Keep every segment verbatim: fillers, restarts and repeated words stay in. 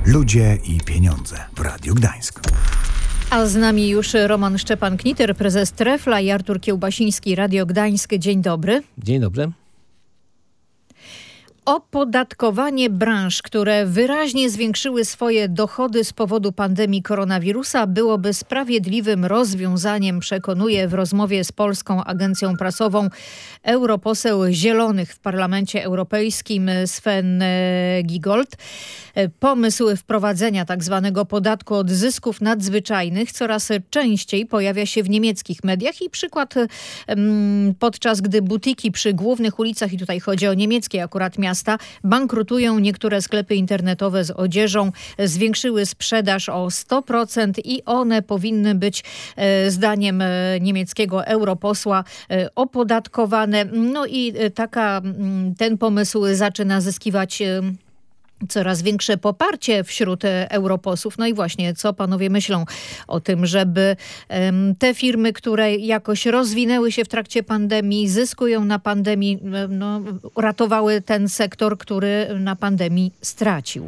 Ludzie i pieniądze w Radiu Gdańsk. A z nami już Roman Szczepan-Kniter, prezes Trefla, i Artur Kiełbasiński, Radio Gdańsk. Dzień dobry. Dzień dobry. Opodatkowanie branż, które wyraźnie zwiększyły swoje dochody z powodu pandemii koronawirusa, byłoby sprawiedliwym rozwiązaniem, przekonuje w rozmowie z Polską Agencją Prasową europoseł Zielonych w Parlamencie Europejskim Sven Giegold. Pomysł wprowadzenia tak zwanego podatku od zysków nadzwyczajnych coraz częściej pojawia się w niemieckich mediach i przykład podczas gdy butiki przy głównych ulicach, i tutaj chodzi o niemieckie akurat miasta, bankrutują, niektóre sklepy internetowe z odzieżą zwiększyły sprzedaż o sto procent i one powinny być zdaniem niemieckiego europosła opodatkowane. No i taka, ten pomysł zaczyna zyskiwać coraz większe poparcie wśród europosłów. No i właśnie, co panowie myślą o tym, żeby um, te firmy, które jakoś rozwinęły się w trakcie pandemii, zyskują na pandemii, no, ratowały ten sektor, który na pandemii stracił?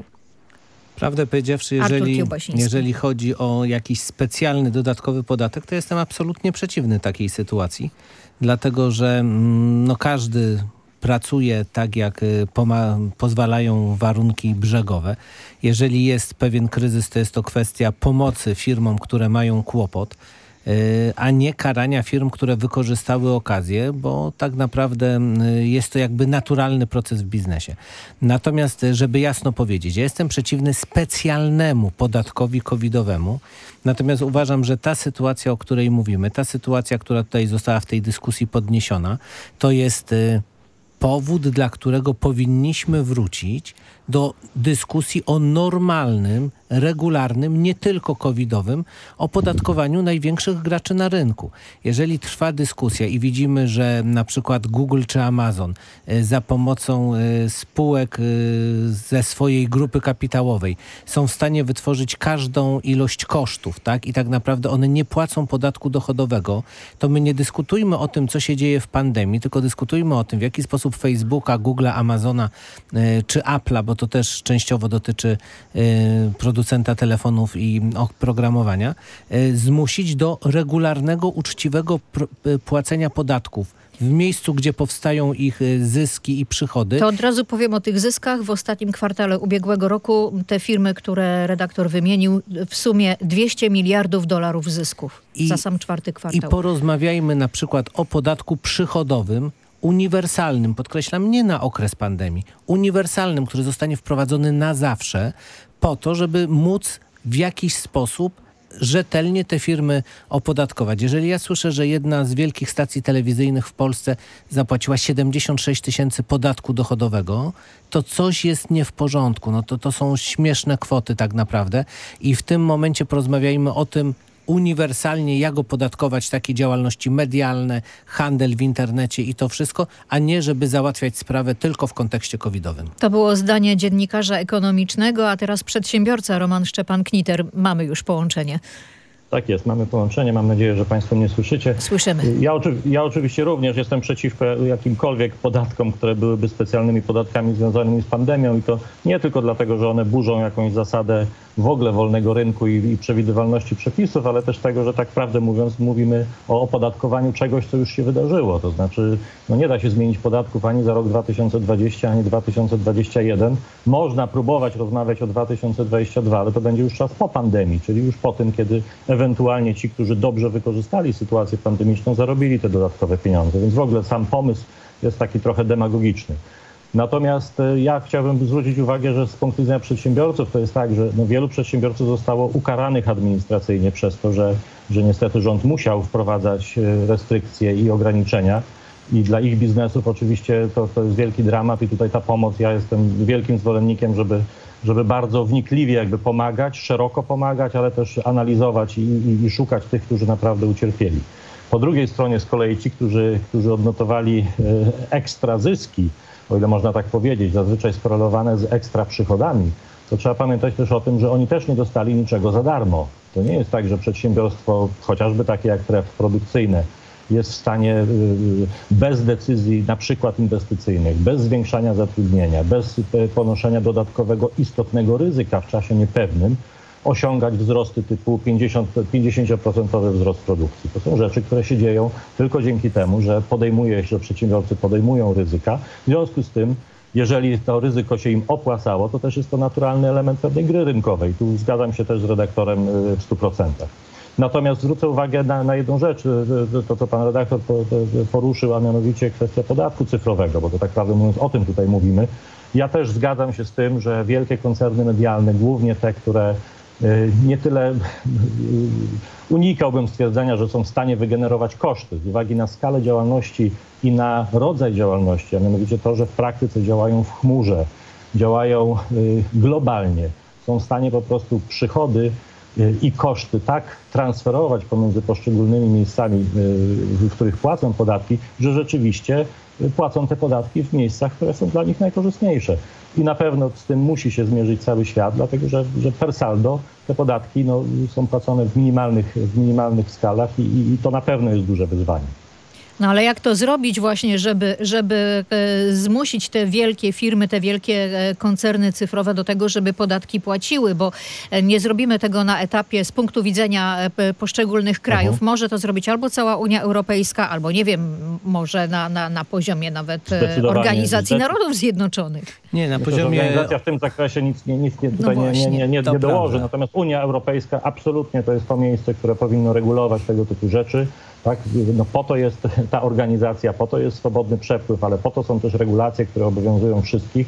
Prawdę powiedziawszy, jeżeli, jeżeli chodzi o jakiś specjalny, dodatkowy podatek, to jestem absolutnie przeciwny takiej sytuacji. Dlatego, że no, każdy pracuje tak, jak poma- pozwalają warunki brzegowe. Jeżeli jest pewien kryzys, to jest to kwestia pomocy firmom, które mają kłopot, yy, a nie karania firm, które wykorzystały okazję, bo tak naprawdę yy, jest to jakby naturalny proces w biznesie. Natomiast, żeby jasno powiedzieć, ja jestem przeciwny specjalnemu podatkowi covidowemu. Natomiast uważam, że ta sytuacja, o której mówimy, ta sytuacja, która tutaj została w tej dyskusji podniesiona, to jest yy, powód, dla którego powinniśmy wrócić do dyskusji o normalnym, regularnym, nie tylko covidowym, opodatkowaniu największych graczy na rynku. Jeżeli trwa dyskusja i widzimy, że na przykład Google czy Amazon za pomocą spółek ze swojej grupy kapitałowej są w stanie wytworzyć każdą ilość kosztów, tak? I tak naprawdę one nie płacą podatku dochodowego, to my nie dyskutujmy o tym, co się dzieje w pandemii, tylko dyskutujmy o tym, w jaki sposób Facebooka, Google'a, Amazona czy Apple'a, bo to też częściowo dotyczy y, producenta telefonów i oprogramowania, y, zmusić do regularnego, uczciwego pr- y, płacenia podatków w miejscu, gdzie powstają ich y, zyski i przychody. To od razu powiem o tych zyskach. W ostatnim kwartale ubiegłego roku te firmy, które redaktor wymienił, w sumie dwieście miliardów dolarów zysków I, za sam czwarty kwartał. I porozmawiajmy na przykład o podatku przychodowym, uniwersalnym, podkreślam, nie na okres pandemii, uniwersalnym, który zostanie wprowadzony na zawsze, po to, żeby móc w jakiś sposób rzetelnie te firmy opodatkować. Jeżeli ja słyszę, że jedna z wielkich stacji telewizyjnych w Polsce zapłaciła siedemdziesiąt sześć tysięcy podatku dochodowego, to coś jest nie w porządku. No to, to są śmieszne kwoty tak naprawdę i w tym momencie porozmawiajmy o tym, uniwersalnie, jak opodatkować takie działalności medialne, handel w internecie i to wszystko, a nie żeby załatwiać sprawę tylko w kontekście covidowym. To było zdanie dziennikarza ekonomicznego, a teraz przedsiębiorca Roman Szczepan-Kniter. Mamy już połączenie. Tak jest, mamy połączenie. Mam nadzieję, że Państwo mnie słyszycie. Słyszymy. Ja, oczy- ja oczywiście również jestem przeciwko jakimkolwiek podatkom, które byłyby specjalnymi podatkami związanymi z pandemią i to nie tylko dlatego, że one burzą jakąś zasadę w ogóle wolnego rynku i, i przewidywalności przepisów, ale też tego, że tak prawdę mówiąc mówimy o opodatkowaniu czegoś, co już się wydarzyło. To znaczy no nie da się zmienić podatków ani za rok dwa tysiące dwudziesty, ani dwa tysiące dwudziesty pierwszy. Można próbować rozmawiać o dwa tysiące dwudziestym drugim, ale to będzie już czas po pandemii, czyli już po tym, kiedy ewentualnie ci, którzy dobrze wykorzystali sytuację pandemiczną, zarobili te dodatkowe pieniądze. Więc w ogóle sam pomysł jest taki trochę demagogiczny. Natomiast ja chciałbym zwrócić uwagę, że z punktu widzenia przedsiębiorców to jest tak, że no wielu przedsiębiorców zostało ukaranych administracyjnie przez to, że, że niestety rząd musiał wprowadzać restrykcje i ograniczenia. I dla ich biznesów oczywiście to, to jest wielki dramat i tutaj ta pomoc, ja jestem wielkim zwolennikiem, żeby, żeby bardzo wnikliwie jakby pomagać, szeroko pomagać, ale też analizować i, i, i szukać tych, którzy naprawdę ucierpieli. Po drugiej stronie z kolei ci, którzy, którzy odnotowali ekstra zyski, o ile można tak powiedzieć, zazwyczaj skorelowane z ekstra przychodami, to trzeba pamiętać też o tym, że oni też nie dostali niczego za darmo. To nie jest tak, że przedsiębiorstwo, chociażby takie jak Tref produkcyjne, jest w stanie bez decyzji na przykład inwestycyjnych, bez zwiększania zatrudnienia, bez ponoszenia dodatkowego istotnego ryzyka w czasie niepewnym osiągać wzrosty typu pięćdziesiąt procent wzrost produkcji. To są rzeczy, które się dzieją tylko dzięki temu, że podejmuje się, że przedsiębiorcy podejmują ryzyka. W związku z tym, jeżeli to ryzyko się im opłacało, to też jest to naturalny element pewnej gry rynkowej. Tu zgadzam się też z redaktorem w stu procentach. Natomiast zwrócę uwagę na, na jedną rzecz, to co pan redaktor poruszył, a mianowicie kwestia podatku cyfrowego, bo to tak prawdę mówiąc o tym tutaj mówimy. Ja też zgadzam się z tym, że wielkie koncerny medialne, głównie te, które nie tyle unikałbym stwierdzenia, że są w stanie wygenerować koszty z uwagi na skalę działalności i na rodzaj działalności, a mianowicie to, że w praktyce działają w chmurze, działają globalnie, są w stanie po prostu przychody i koszty tak transferować pomiędzy poszczególnymi miejscami, w których płacą podatki, że rzeczywiście płacą te podatki w miejscach, które są dla nich najkorzystniejsze. I na pewno z tym musi się zmierzyć cały świat, dlatego że, że per saldo te podatki no, są płacone w minimalnych, w minimalnych skalach i, i to na pewno jest duże wyzwanie. No ale jak to zrobić właśnie, żeby, żeby e, zmusić te wielkie firmy, te wielkie e, koncerny cyfrowe do tego, żeby podatki płaciły, bo e, nie zrobimy tego na etapie z punktu widzenia e, poszczególnych krajów. Uh-huh. Może to zrobić albo cała Unia Europejska, albo nie wiem, może na, na, na poziomie nawet e, Organizacji Narodów Zjednoczonych. Nie, na poziomie... Organizacja w tym zakresie nic, nie, nic nie, tutaj no nie, nie, nie, nie, nie dołoży, natomiast Unia Europejska absolutnie to jest to miejsce, które powinno regulować tego typu rzeczy. Tak? No po to jest ta organizacja, po to jest swobodny przepływ, ale po to są też regulacje, które obowiązują wszystkich,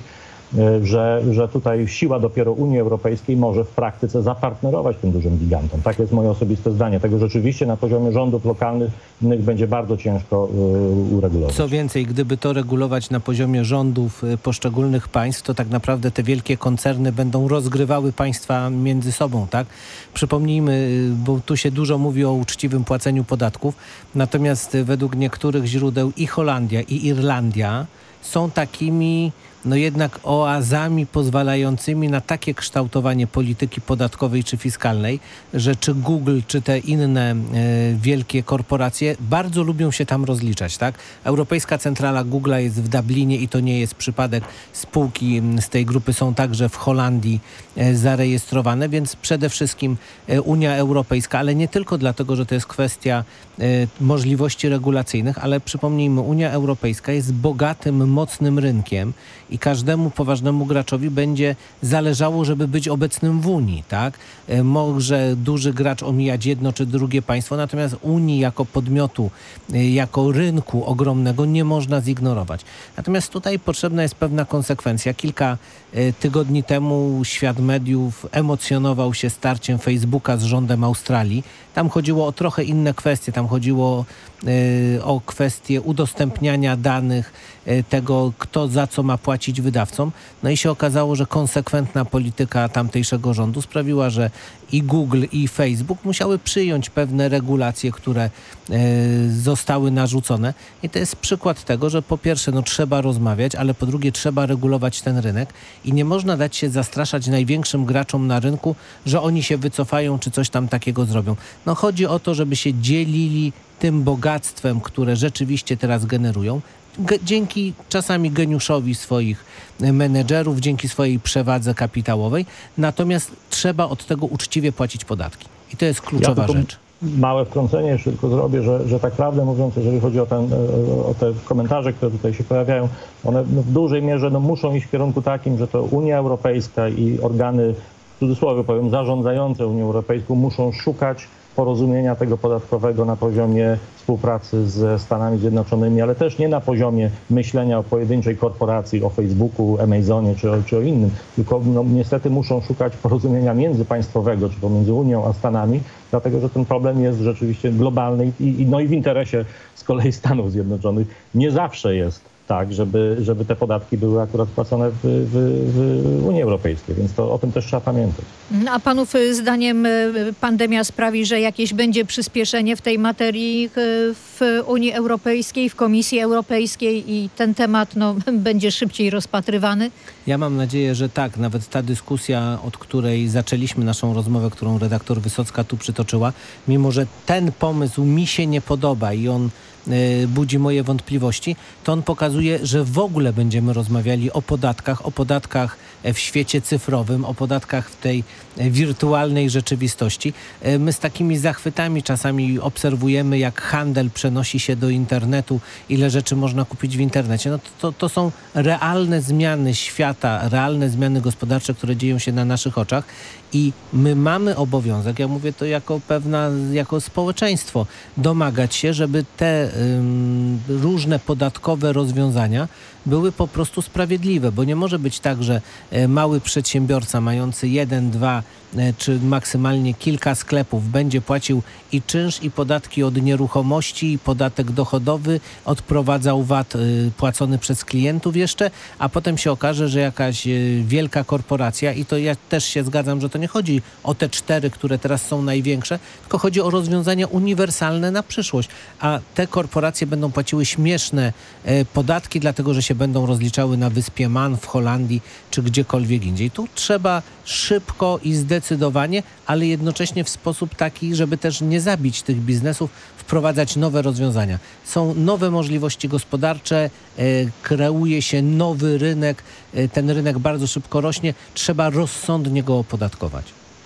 że, że tutaj siła dopiero Unii Europejskiej może w praktyce zapartnerować tym dużym gigantom. Tak jest moje osobiste zdanie. Tego rzeczywiście na poziomie rządów lokalnych będzie bardzo ciężko uregulować. Co więcej, gdyby to regulować na poziomie rządów poszczególnych państw, to tak naprawdę te wielkie koncerny będą rozgrywały państwa między sobą, tak? Przypomnijmy, bo tu się dużo mówi o uczciwym płaceniu podatków, natomiast według niektórych źródeł i Holandia, i Irlandia są takimi no jednak oazami pozwalającymi na takie kształtowanie polityki podatkowej czy fiskalnej, że czy Google, czy te inne e, wielkie korporacje bardzo lubią się tam rozliczać, tak? Europejska centrala Google'a jest w Dublinie i to nie jest przypadek. Spółki z tej grupy są także w Holandii e, zarejestrowane, więc przede wszystkim e, Unia Europejska, ale nie tylko dlatego, że to jest kwestia e, możliwości regulacyjnych, ale przypomnijmy, Unia Europejska jest bogatym, mocnym rynkiem i każdemu poważnemu graczowi będzie zależało, żeby być obecnym w Unii, tak? Może duży gracz omijać jedno czy drugie państwo, natomiast Unii jako podmiotu, jako rynku ogromnego nie można zignorować. Natomiast tutaj potrzebna jest pewna konsekwencja. Kilka tygodni temu świat mediów emocjonował się starciem Facebooka z rządem Australii. Tam chodziło o trochę inne kwestie. Tam chodziło y, o kwestię udostępniania danych, y, tego, kto za co ma płacić wydawcom. No i się okazało, że konsekwentna polityka tamtejszego rządu sprawiła, że i Google, i Facebook musiały przyjąć pewne regulacje, które y, zostały narzucone. I to jest przykład tego, że po pierwsze no, trzeba rozmawiać, ale po drugie trzeba regulować ten rynek i nie można dać się zastraszać największym graczom na rynku, że oni się wycofają, czy coś tam takiego zrobią. No chodzi o to, żeby się dzielili tym bogactwem, które rzeczywiście teraz generują, G- dzięki czasami geniuszowi swoich menedżerów, dzięki swojej przewadze kapitałowej. Natomiast trzeba od tego uczciwie płacić podatki. I to jest kluczowa ja rzecz. Małe wtrącenie jeszcze tylko zrobię, że, że tak prawdę mówiąc, jeżeli chodzi o, ten, o te komentarze, które tutaj się pojawiają, one w dużej mierze no, muszą iść w kierunku takim, że to Unia Europejska i organy, w cudzysłowie powiem, zarządzające Unią Europejską muszą szukać porozumienia tego podatkowego na poziomie współpracy ze Stanami Zjednoczonymi, ale też nie na poziomie myślenia o pojedynczej korporacji, o Facebooku, Amazonie czy, czy o innym, tylko no, niestety muszą szukać porozumienia międzypaństwowego, czy pomiędzy Unią a Stanami, dlatego że ten problem jest rzeczywiście globalny i, i, no i w interesie z kolei Stanów Zjednoczonych nie zawsze jest tak, żeby, żeby te podatki były akurat płacone w, w, w Unii Europejskiej, więc to o tym też trzeba pamiętać. A panów zdaniem pandemia sprawi, że jakieś będzie przyspieszenie w tej materii w Unii Europejskiej, w Komisji Europejskiej i ten temat no, będzie szybciej rozpatrywany? Ja mam nadzieję, że tak. Nawet ta dyskusja, od której zaczęliśmy naszą rozmowę, którą redaktor Wysocka tu przytoczyła, mimo że ten pomysł mi się nie podoba i on budzi moje wątpliwości, to on pokazuje, że w ogóle będziemy rozmawiali o podatkach, o podatkach w świecie cyfrowym, o podatkach w tej wirtualnej rzeczywistości. My z takimi zachwytami czasami obserwujemy, jak handel przenosi się do internetu, ile rzeczy można kupić w internecie. No to, to, to są realne zmiany świata, realne zmiany gospodarcze, które dzieją się na naszych oczach i my mamy obowiązek, ja mówię to jako pewna, jako społeczeństwo, domagać się, żeby te ym, różne podatkowe rozwiązania były po prostu sprawiedliwe, bo nie może być tak, że mały przedsiębiorca mający jeden, dwa czy maksymalnie kilka sklepów będzie płacił i czynsz, i podatki od nieruchomości, i podatek dochodowy, odprowadzał V A T płacony przez klientów jeszcze, a potem się okaże, że jakaś wielka korporacja, i to ja też się zgadzam, że to nie chodzi o te cztery, które teraz są największe, tylko chodzi o rozwiązania uniwersalne na przyszłość, a te korporacje będą płaciły śmieszne podatki, dlatego że się będą rozliczały na wyspie Man w Holandii czy gdziekolwiek indziej. Tu trzeba szybko i zdecydowanie, ale jednocześnie w sposób taki, żeby też nie zabić tych biznesów, wprowadzać nowe rozwiązania. Są nowe możliwości gospodarcze, e, kreuje się nowy rynek, e, ten rynek bardzo szybko rośnie, trzeba rozsądnie go opodatkować.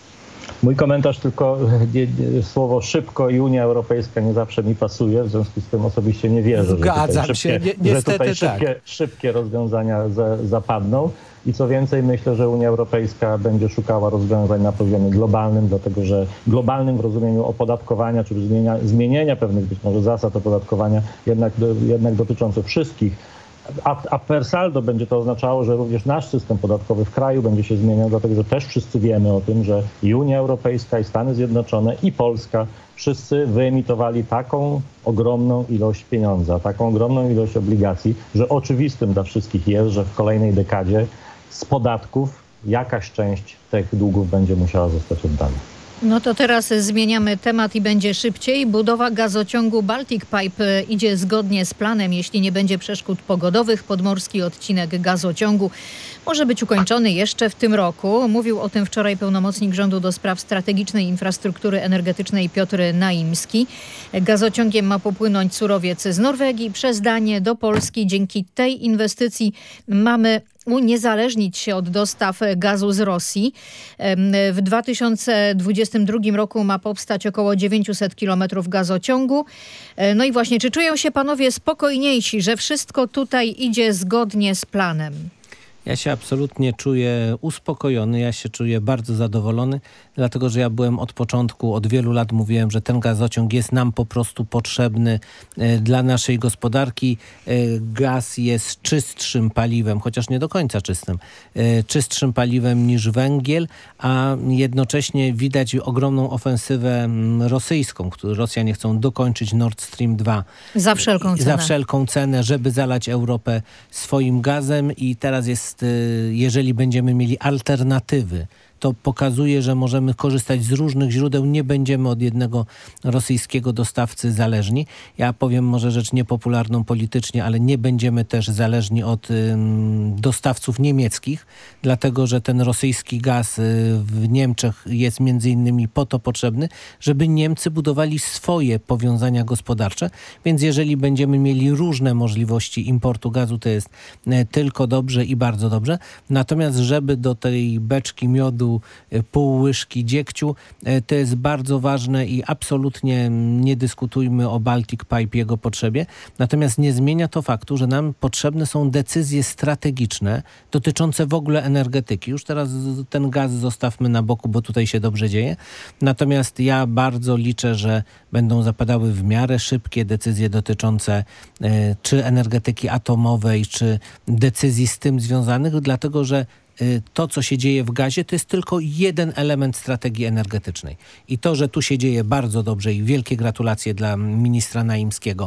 Mój komentarz tylko, nie, nie, słowo szybko i Unia Europejska nie zawsze mi pasuje, w związku z tym osobiście nie wierzę, Zgadzam że tutaj, się. szybkie, Ni- że tutaj szybkie, tak. szybkie rozwiązania za, zapadną. I co więcej, myślę, że Unia Europejska będzie szukała rozwiązań na poziomie globalnym, dlatego że globalnym w rozumieniu opodatkowania, czy zmienia, zmienienia pewnych być może zasad opodatkowania, jednak, jednak dotyczących wszystkich. A, a per saldo będzie to oznaczało, że również nasz system podatkowy w kraju będzie się zmieniał, dlatego że też wszyscy wiemy o tym, że i Unia Europejska, i Stany Zjednoczone, i Polska, wszyscy wyemitowali taką ogromną ilość pieniądza, taką ogromną ilość obligacji, że oczywistym dla wszystkich jest, że w kolejnej dekadzie z podatków jakaś część tych długów będzie musiała zostać oddana. No to teraz zmieniamy temat i będzie szybciej. Budowa gazociągu Baltic Pipe idzie zgodnie z planem, jeśli nie będzie przeszkód pogodowych. Podmorski odcinek gazociągu może być ukończony jeszcze w tym roku. Mówił o tym wczoraj pełnomocnik rządu do spraw strategicznej infrastruktury energetycznej Piotr Naimski. Gazociągiem ma popłynąć surowiec z Norwegii przez Danię do Polski. Dzięki tej inwestycji mamy uniezależnić się od dostaw gazu z Rosji. W dwa tysiące dwudziestym drugim roku ma powstać około dziewięćset kilometrów gazociągu. No i właśnie, czy czują się panowie spokojniejsi, że wszystko tutaj idzie zgodnie z planem? Ja się absolutnie czuję uspokojony, ja się czuję bardzo zadowolony, dlatego że ja byłem od początku, od wielu lat mówiłem, że ten gazociąg jest nam po prostu potrzebny e, dla naszej gospodarki. E, gaz jest czystszym paliwem, chociaż nie do końca czystym, e, czystszym paliwem niż węgiel, a jednocześnie widać ogromną ofensywę m, rosyjską, którą Rosjanie chcą dokończyć Nord Stream dwa. Za wszelką cenę. Za wszelką cenę, żeby zalać Europę swoim gazem i teraz jest, jeżeli będziemy mieli alternatywy, to pokazuje, że możemy korzystać z różnych źródeł, nie będziemy od jednego rosyjskiego dostawcy zależni. Ja powiem może rzecz niepopularną politycznie, ale nie będziemy też zależni od ym, dostawców niemieckich, dlatego że ten rosyjski gaz y, w Niemczech jest między innymi po to potrzebny, żeby Niemcy budowali swoje powiązania gospodarcze, więc jeżeli będziemy mieli różne możliwości importu gazu, to jest y, tylko dobrze i bardzo dobrze. Natomiast żeby do tej beczki miodu pół łyżki dziegciu, to jest bardzo ważne i absolutnie nie dyskutujmy o Baltic Pipe, jego potrzebie. Natomiast nie zmienia to faktu, że nam potrzebne są decyzje strategiczne dotyczące w ogóle energetyki. Już teraz ten gaz zostawmy na boku, bo tutaj się dobrze dzieje. Natomiast ja bardzo liczę, że będą zapadały w miarę szybkie decyzje dotyczące czy energetyki atomowej, czy decyzji z tym związanych, dlatego że to, co się dzieje w gazie, to jest tylko jeden element strategii energetycznej. I to, że tu się dzieje bardzo dobrze i wielkie gratulacje dla ministra Naimskiego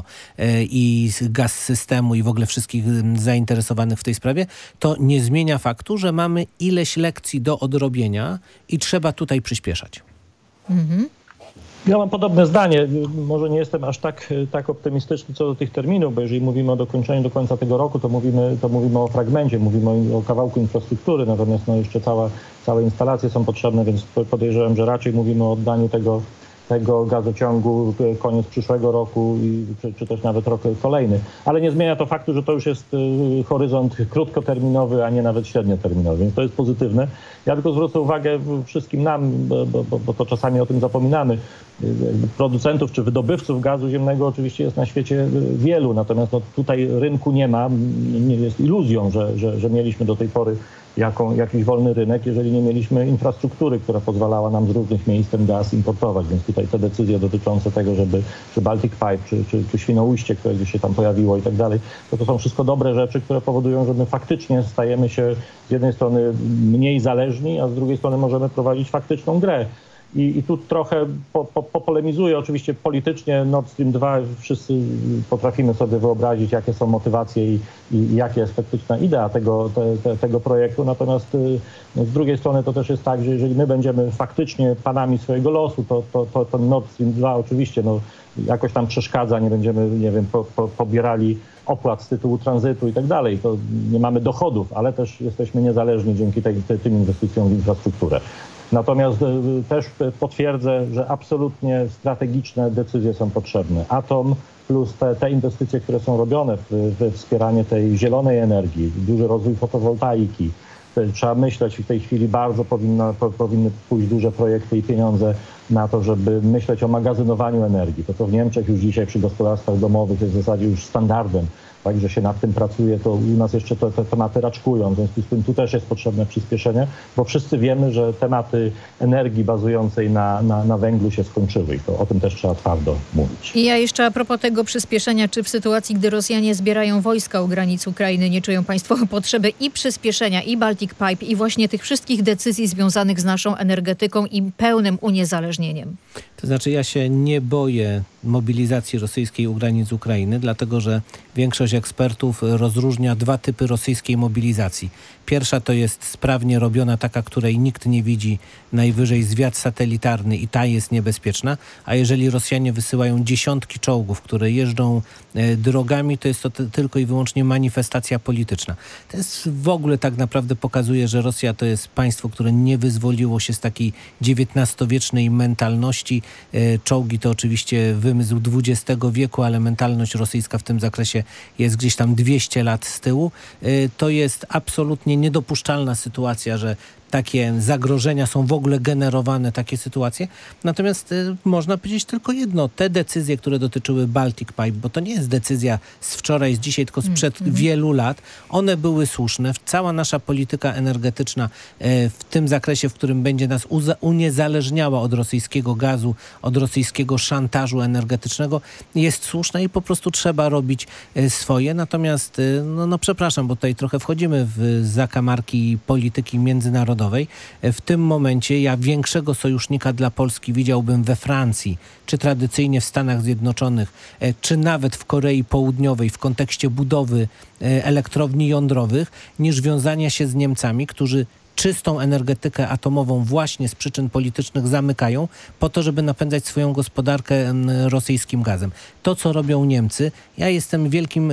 i Gaz Systemu i w ogóle wszystkich zainteresowanych w tej sprawie, to nie zmienia faktu, że mamy ileś lekcji do odrobienia i trzeba tutaj przyspieszać. Mhm. Ja mam podobne zdanie. Może nie jestem aż tak, tak optymistyczny co do tych terminów, bo jeżeli mówimy o dokończeniu do końca tego roku, to mówimy, to mówimy o fragmencie, mówimy o, o kawałku infrastruktury, natomiast no jeszcze cała, całe instalacje są potrzebne, więc podejrzewam, że raczej mówimy o oddaniu tego, tego gazociągu koniec przyszłego roku, i, czy, czy też nawet rok kolejny. Ale nie zmienia to faktu, że to już jest horyzont krótkoterminowy, a nie nawet średnioterminowy, więc to jest pozytywne. Ja tylko zwrócę uwagę wszystkim nam, bo, bo, bo to czasami o tym zapominamy. Producentów czy wydobywców gazu ziemnego oczywiście jest na świecie wielu, natomiast no, tutaj rynku nie ma. Nie jest iluzją, że, że, że mieliśmy do tej pory jaką, jakiś wolny rynek, jeżeli nie mieliśmy infrastruktury, która pozwalała nam z różnych miejsc ten gaz importować. Więc tutaj te decyzje dotyczące tego, żeby czy Baltic Pipe, czy, czy, czy Świnoujście, które gdzieś się tam pojawiło i tak dalej, to to są wszystko dobre rzeczy, które powodują, że my faktycznie stajemy się z jednej strony mniej zależni, a z drugiej strony możemy prowadzić faktyczną grę. I, I tu trochę po, po, popolemizuję. Oczywiście politycznie Nord Stream dwa wszyscy potrafimy sobie wyobrazić, jakie są motywacje i, i jakie jest faktyczna idea tego, te, te, tego projektu. Natomiast no, z drugiej strony to też jest tak, że jeżeli my będziemy faktycznie panami swojego losu, to, to, to, to Nord Stream dwa oczywiście no, jakoś tam przeszkadza, nie będziemy, nie wiem, po, po, pobierali opłat z tytułu tranzytu i tak dalej. To nie mamy dochodów, ale też jesteśmy niezależni dzięki tej, te, tym inwestycjom w infrastrukturę. Natomiast też potwierdzę, że absolutnie strategiczne decyzje są potrzebne. Atom plus te, te inwestycje, które są robione w, w wspieranie tej zielonej energii, duży rozwój fotowoltaiki. Trzeba myśleć w tej chwili, bardzo powinno, po, powinny pójść duże projekty i pieniądze na to, żeby myśleć o magazynowaniu energii. To, co w Niemczech już dzisiaj przy gospodarstwach domowych jest w zasadzie już standardem, tak, że się nad tym pracuje, to u nas jeszcze te, te tematy raczkują. W związku z tym tu też jest potrzebne przyspieszenie, bo wszyscy wiemy, że tematy energii bazującej na, na, na węglu się skończyły i to o tym też trzeba twardo mówić. I ja jeszcze a propos tego przyspieszenia, czy w sytuacji, gdy Rosjanie zbierają wojska u granic Ukrainy, nie czują państwo potrzeby i przyspieszenia, i Baltic Pipe, i właśnie tych wszystkich decyzji związanych z naszą energetyką i pełnym uniezależnieniem? To znaczy ja się nie boję mobilizacji rosyjskiej u granic Ukrainy, dlatego że większość ekspertów rozróżnia dwa typy rosyjskiej mobilizacji. Pierwsza to jest sprawnie robiona, taka, której nikt nie widzi, najwyżej zwiat satelitarny i ta jest niebezpieczna, a jeżeli Rosjanie wysyłają dziesiątki czołgów, które jeżdżą e, drogami, to jest to t- tylko i wyłącznie manifestacja polityczna. To jest w ogóle tak naprawdę pokazuje, że Rosja to jest państwo, które nie wyzwoliło się z takiej dziewiętnastowiecznej mentalności. E, czołgi to oczywiście wymysł dwudziestego wieku, ale mentalność rosyjska w tym zakresie jest gdzieś tam dwieście lat z tyłu. E, to jest absolutnie niedopuszczalna sytuacja, że takie zagrożenia są w ogóle generowane, takie sytuacje. Natomiast y, można powiedzieć tylko jedno. Te decyzje, które dotyczyły Baltic Pipe, bo to nie jest decyzja z wczoraj, z dzisiaj, tylko sprzed mm-hmm. wielu lat, one były słuszne. Cała nasza polityka energetyczna y, w tym zakresie, w którym będzie nas uza- uniezależniała od rosyjskiego gazu, od rosyjskiego szantażu energetycznego, jest słuszna i po prostu trzeba robić y, swoje. Natomiast, y, no, no przepraszam, bo tutaj trochę wchodzimy w zakamarki polityki międzynarodowej. W tym momencie ja większego sojusznika dla Polski widziałbym we Francji, czy tradycyjnie w Stanach Zjednoczonych, czy nawet w Korei Południowej w kontekście budowy elektrowni jądrowych, niż wiązania się z Niemcami, którzy czystą energetykę atomową właśnie z przyczyn politycznych zamykają po to, żeby napędzać swoją gospodarkę rosyjskim gazem. To, co robią Niemcy, ja jestem wielkim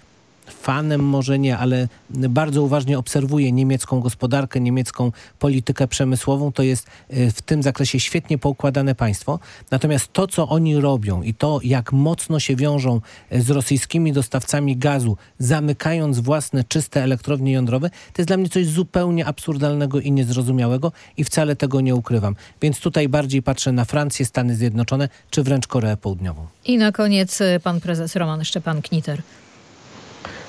fanem, może nie, ale bardzo uważnie obserwuję niemiecką gospodarkę, niemiecką politykę przemysłową. To jest w tym zakresie świetnie poukładane państwo. Natomiast to, co oni robią i to, jak mocno się wiążą z rosyjskimi dostawcami gazu, zamykając własne czyste elektrownie jądrowe, to jest dla mnie coś zupełnie absurdalnego i niezrozumiałego i wcale tego nie ukrywam. Więc tutaj bardziej patrzę na Francję, Stany Zjednoczone, czy wręcz Koreę Południową. I na koniec pan prezes Roman Szczepan-Kniter.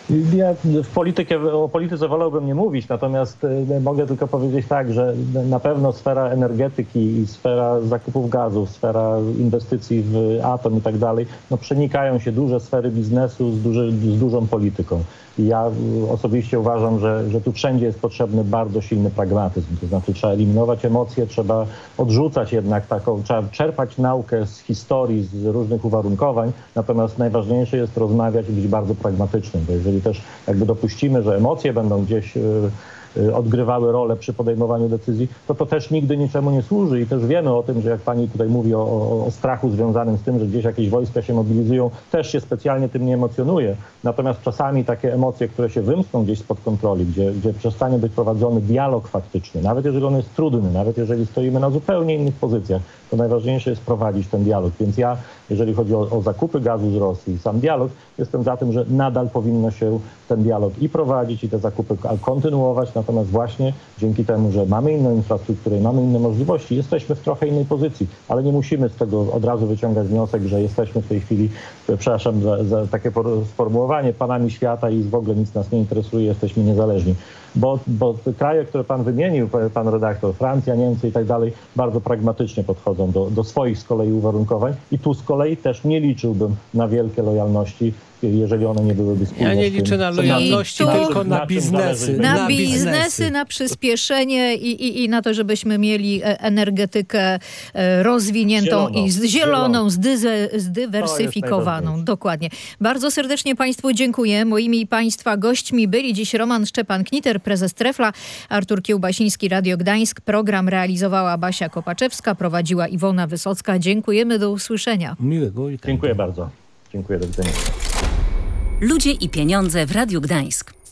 Ja w politykę, o polityce wolałbym nie mówić, natomiast mogę tylko powiedzieć tak, że na pewno sfera energetyki i sfera zakupów gazu, sfera inwestycji w atom i tak dalej, no przenikają się duże sfery biznesu z, duży, z dużą polityką. I ja osobiście uważam, że, że tu wszędzie jest potrzebny bardzo silny pragmatyzm. To znaczy trzeba eliminować emocje, trzeba odrzucać jednak taką, trzeba czerpać naukę z historii, z różnych uwarunkowań, natomiast najważniejsze jest rozmawiać i być bardzo pragmatycznym, bo jeżeli też jakby dopuścimy, że emocje będą gdzieś yy, odgrywały rolę przy podejmowaniu decyzji, to to też nigdy niczemu nie służy i też wiemy o tym, że jak pani tutaj mówi o, o, o strachu związanym z tym, że gdzieś jakieś wojska się mobilizują, też się specjalnie tym nie emocjonuje. Natomiast czasami takie emocje, które się wymkną gdzieś spod kontroli, gdzie, gdzie przestanie być prowadzony dialog faktyczny, nawet jeżeli on jest trudny, nawet jeżeli stoimy na zupełnie innych pozycjach, to najważniejsze jest prowadzić ten dialog. Więc ja, jeżeli chodzi o, o zakupy gazu z Rosji i sam dialog, jestem za tym, że nadal powinno się ten dialog i prowadzić, i te zakupy kontynuować. Natomiast właśnie dzięki temu, że mamy inną infrastrukturę i mamy inne możliwości, jesteśmy w trochę innej pozycji, ale nie musimy z tego od razu wyciągać wniosek, że jesteśmy w tej chwili, przepraszam za, za takie sformułowanie, panami świata i w ogóle nic nas nie interesuje, jesteśmy niezależni. Bo, bo te kraje, które pan wymienił, pan redaktor, Francja, Niemcy i tak dalej, bardzo pragmatycznie podchodzą do, do swoich z kolei uwarunkowań i tu z kolei też nie liczyłbym na wielkie lojalności, jeżeli one nie byłyby spójne. Ja nie liczę na lojalności, tu, tylko na, na biznesy. Na, na biznesy, na przyspieszenie i, i, i na to, żebyśmy mieli energetykę rozwiniętą zieloną, i z zieloną, zdyze, zdywersyfikowaną. Dokładnie. Bardzo serdecznie Państwu dziękuję. Moimi Państwa gośćmi byli dziś Roman Szczepan-Kniter, prezes Trefla, Artur Kiełbasiński, Radio Gdańsk. Program realizowała Basia Kopaczewska, prowadziła Iwona Wysocka. Dziękujemy, do usłyszenia. Miłego weekendu. Dziękuję bardzo. Dziękuję, do widzenia. Ludzie i pieniądze w Radiu Gdańsk.